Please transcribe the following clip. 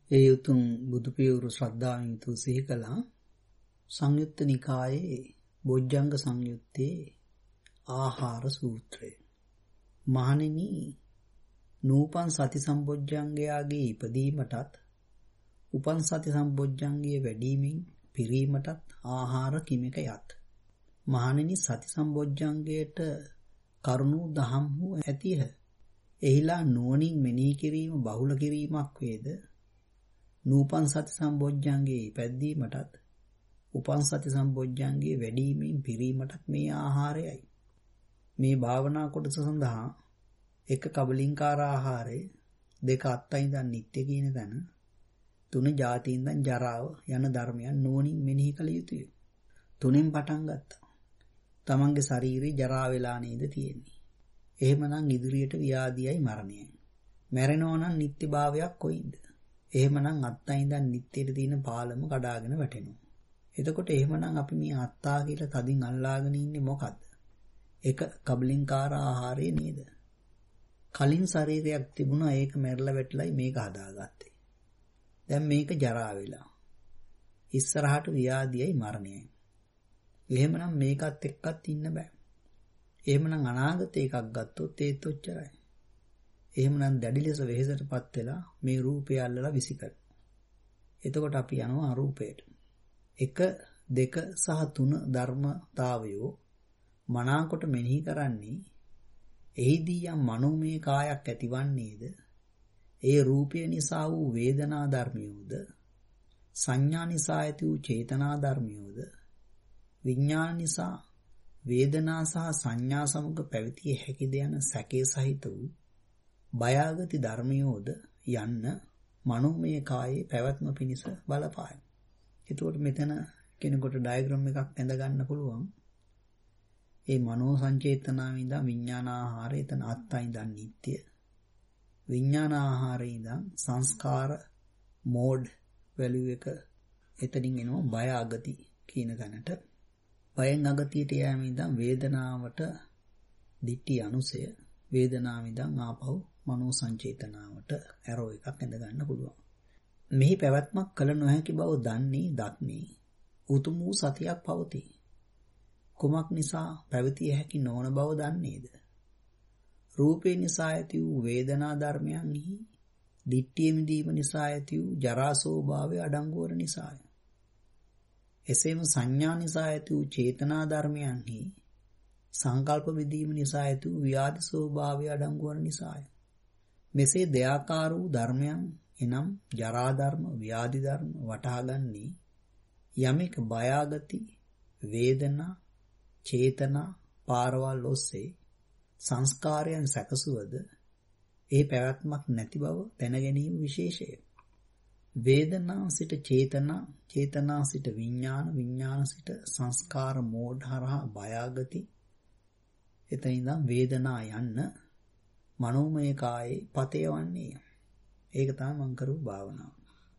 ඒ උතුම් බුදු පියවරු ශ්‍රද්ධාවෙන් යුතුව සිහි කළා. සංයුත්ත නිකායේ බොජ්ජංග සංයුත්තේ ආහාර සූත්‍රය. මහණෙනි, නූපන් සති සම්බොජ්ජංගයාගේ ඉපදීමටත් උපන් සති සම්බොජ්ජංගයේ වැඩිමින් පිරීමටත් ආහාර කිමක යත්. මහණෙනි, සති සම්බොජ්ජංගයට කරුණු දහම් වූ ඇතිහ. එහිලා නුවණින් මෙනෙහි කිරීම බහුල කිරීමක් වේද? නූපන් සති සම්බොජ්ජංගයේ ඉපැද්දීමටත් උපන් සති සම්බොජ්ජංගයේ වැඩිමින් පිරීමටත් මේ ආහාරයයි. මේ භාවනා කොටස සඳහා එක කබලින්කාර ආහාරය, දෙක අත්තයින්දන් නිත්‍ය කියන තැන, තුන ජාතියින්දන් ජරාව යන ධර්මයන් නුවණින් මෙනෙහි කළ යුතුය. තුනෙන් පටන් ගත්තා. තමන්ගේ ශරීරේ ජරා වෙලා නේද තියෙන්නේ. එහෙමනම් ඉදිරියට ව්‍යාධියයි මරණයයි. මැරෙනවා නම් නිත්‍ය භාවයක් කොයින්ද? එහෙමනම් අත්තයින්දන් නිත්‍යෙට තියෙන පාලම කඩාගෙන වැටෙනවා. එතකොට එහෙමනම් අපි මේ අත්තා කියලා තදින් අල්ලාගෙන ඉන්නේ මොකද්ද? එක කබලින්කාර ආහාරය නේද? කලින් ශරීරයක් තිබුණා, ඒක මැරලා වැටලයි මේක හදාගත්තේ. දැන් මේක ජරා වෙලා. ඉස්සරහට ව්‍යාධියයි මරණයයි. එහෙමනම් මේකත් එක්කත් ඉන්න බෑ. එහෙමනම් අනාගතේ එකක් ගත්තොත් ඒත් ඔච්චරයි. එහෙමනම් දැඩි ලෙස වෙහෙසටපත් වෙලා මේ රූපය අල්ලලා විසිකරනවා. එතකොට අපි යනවා අරූපයට. 1, 2 සහ 3 ධර්මතාවයෝ මනාකොට මෙනෙහි කරන්නේ එහිදී යම් මනෝමය කායක් ඇතිවන්නේද? ඒ රූපය නිසා වූ වේදනා ධර්මියෝද? සංඥා නිසා ඇති වූ චේතනා ධර්මියෝද? විඥාන නිසා වේදනා සහ සංඥා සමග පැවතිය හැකිද යන සැකේ සහිත වූ බයාගති ධර්මියෝද යන්න මනෝමය කායේ පැවැත්ම පිණිස බලපායි. එතකොට මෙතන කෙනෙකුට ඩයග්‍රෑම් එකක් ඇඳ ගන්න පුළුවන්. ඒ මනෝ සංචේතනාවෙන් ඉඳන් විඥාන ආහාරය එතන අත්තයින්දන් නිට්ටය. විඥාන ආහාරයෙන් ඉඳන් සංස්කාර මෝඩ් වැලියු එක එතනින් එනවා බය අගති කියන තැනට. බයෙන් අගතියට යෑමෙන් ඉඳන් වේදනාවට දිට්ටි අනුසය, වේදනාවෙන් ඉඳන් ආපහු මනෝ සංචේතනාවට ඇරෝ එකක් ඇඳ ගන්න පුළුවන්. මෙහි පැවැත්මක් කළ නොහැකි බව දන්නේ උතුම් වූ සතියක් පවතී. කුමක් නිසා පැවතිය හැකි නොවන බව දන්නේද? රූපේ නිසා ඇති වූ වේදනා ධර්මයන්හි දිට්ඨිය මිදීම නිසා ඇති වූ ජරා ස්වභාවය අඩංගු වන නිසාය. එසේම සංඥා නිසා ඇති වූ චේතනා ධර්මයන්හි සංකල්ප විදීම නිසා ඇති වූ ව්‍යාධි ස්වභාවය අඩංගු වන නිසාය. මෙසේ දෙආකාර වූ ධර්මයන් එනම් ජරා ධර්ම, ව්‍යාධි ධර්ම වටහාගන්නේ යමෙක් බයාගති, වේදනා, චේතනා පාරවල් ඔස්සේ සංස්කාරයන් සැකසුවද ඒ පැවැත්මක් නැති බව දැන ගැනීම විශේෂය. වේදනා සිට චේතනා, චේතනා සිට විඥාන, විඥාන සිට සංස්කාර මෝඩ හරහා බයාගති, එතන ඉඳන් වේදනා යන්න මනෝමය කායේ පතේවන්නේ. ඒක තමයි මං කරු භාවනාව.